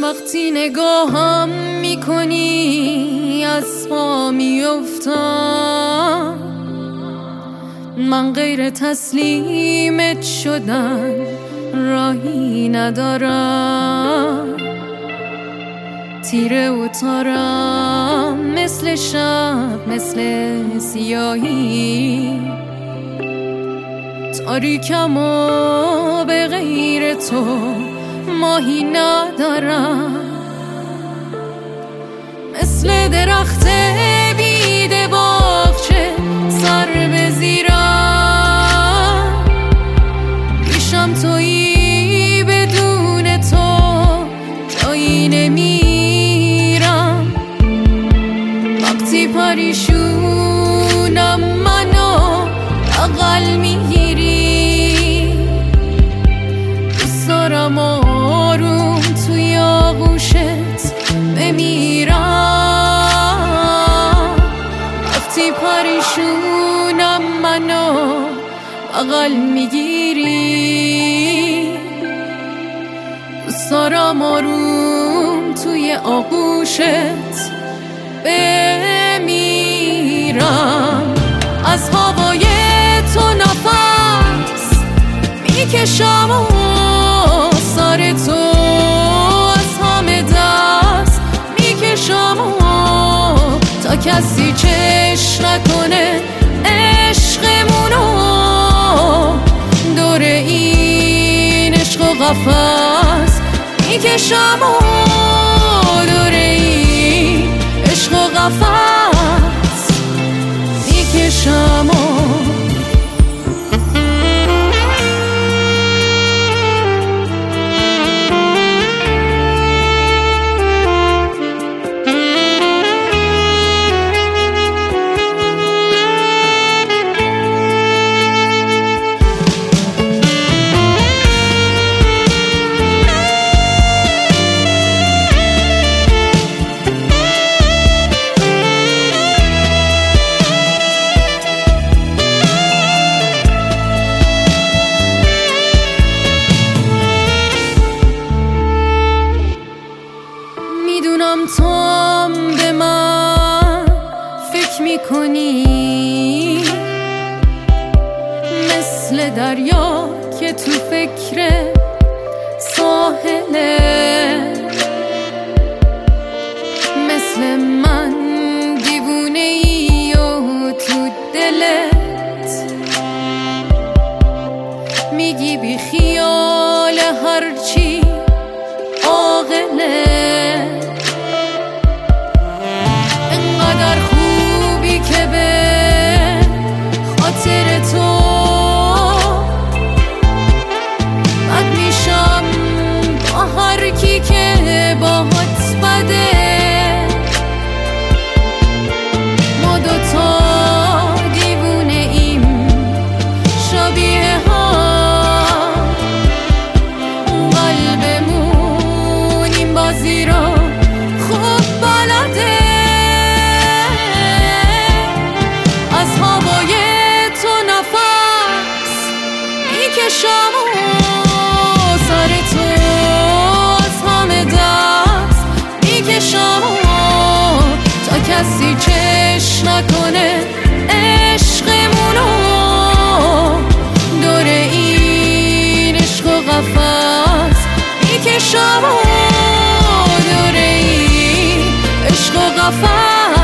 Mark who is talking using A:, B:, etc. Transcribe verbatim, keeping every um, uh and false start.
A: وقتی نگاهم میکنی از پا میافتم، من غیر تسلیمت شدن راهی ندارم. تیره و تارم مثل شب، مثل سیاهی، تاریکم و به غیر تو ماهی ندارم. مثل درخت بیده باغچه سر به زیرم، ریشم تویی بدون تو جایی نمیرم. وقتی پریشونم منو بغل میگیری، دوست دارم آروم توی آغوشت بمیرم. وقتی پریشونم منو بغل میگیری، دوست دارم آروم توی آغوشت بمیرم. از هوای تو نفس میکشم و سر تو از همه دست میکشم و تا کسی چش نکنه عشقمونو. دور این عشق و قفس میکشم و دور این عشق و قفس میکشم و تو هم به من فکر میکنی، مثل دریا که تو فکر ساحله، مثل من دیوونه ای و تو دلت میگی بی خیال هرچی عاقله. انقدر خوبی که به خاطر تو بد میشم با هر کی که باهات بده. ما دوتا دیوونه ایم شبیه هم، قلبمون این بازی رو خوب بلده. میکشم و سر تو از همه دست میکشم و تا کسی چش نکنه عشقمونو. دور این عشق و قفس میکشم و دور این عشق و قفس